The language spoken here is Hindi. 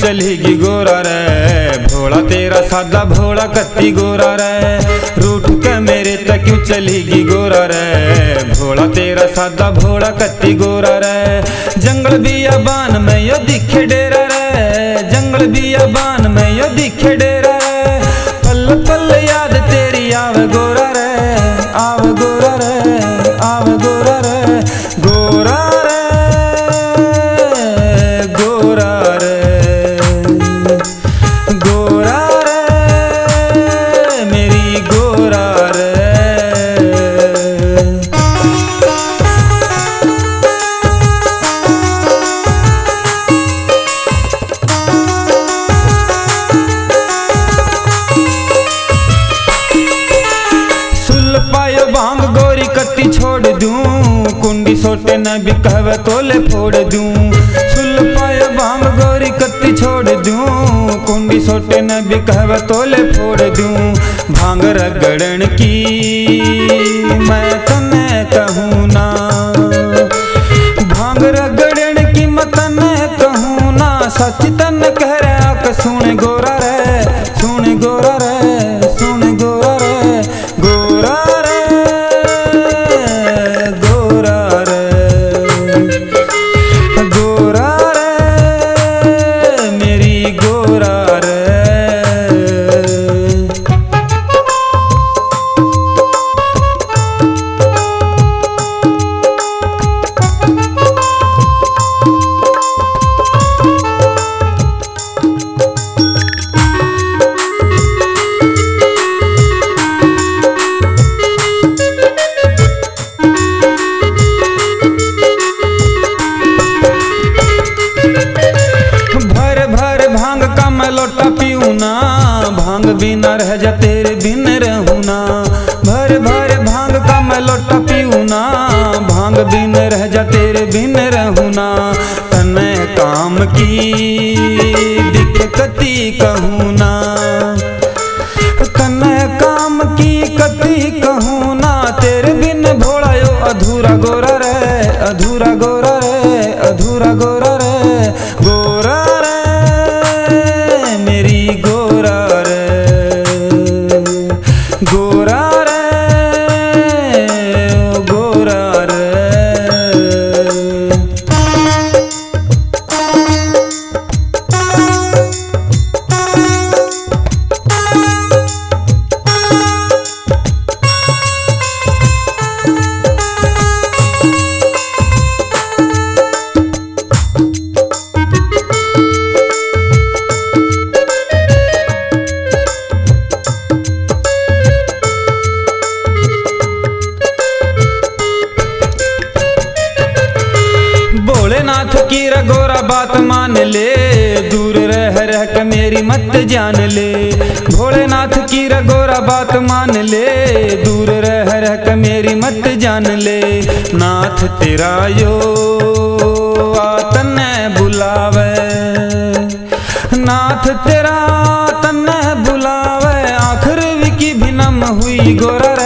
चलेगी गोरा रे, भोला तेरा सादा भोला कत्ती गोरा रे। रूठ के मेरे तक क्यों चलेगी गोरा रे, भोला तेरा सादा भोला कत्ती गोरा रे। जंगल बियाबान में यो दिखे डेरा रे, जंगल बियाबान में यो दिखे डेरा रे। पल पल याद तेरी आवे गोरा रे, आवे गोरा रे, आवे गोरा रे, गोरा रे, गोरा रे, गोरा रे, मेरी गोरा रे। पायो भांग गोरी कत्ती छोड़ दूं, कुंडी सोटे न भी कहवे तोले फोड़ दूं। सुल पायो भांग गोरी कत्ती छोड़ दूं, कुंडी सोटे न भी कहवे तोले फोड़ दूं। भांग रगड़न की मैं तने कहूँ ना, भांग रगड़न की मैं तने कहूँ ना। सच तन कह रहा कि सुन गोरा रे, सुन गोरा रे, सुन गोरा रे, गोरा लोटा पीऊँ ना, भांग बिना रह जा तेरे बिन रहूँ ना। भर भर भांग का मैं लोटा पीऊँ ना, भांग बिन रह जा तेरे बिन रहूँ ना। तने काम की दिक्कती कहूँ ना, तने काम की कती कहूँ ना। तेरे बिन भोला यो अधूरा गोरा रे, अधूरा गोरा रे, अधूरा गोरा रे, गोरा रे, मेरी गोरा रे, गोरा रे, ओ गोरा रे। भोलेनाथ की रगोरा बात मान ले, दूर रह रह के मेरी मत जान ले। भोलेनाथ की रगोरा बात मान ले, दूर रह रह के मेरी मत जान ले। नाथ तेरा यो तन्ने बुलावे, नाथ तेरा तन्ने बुलावे। आखिर की भी नम हुई गोरा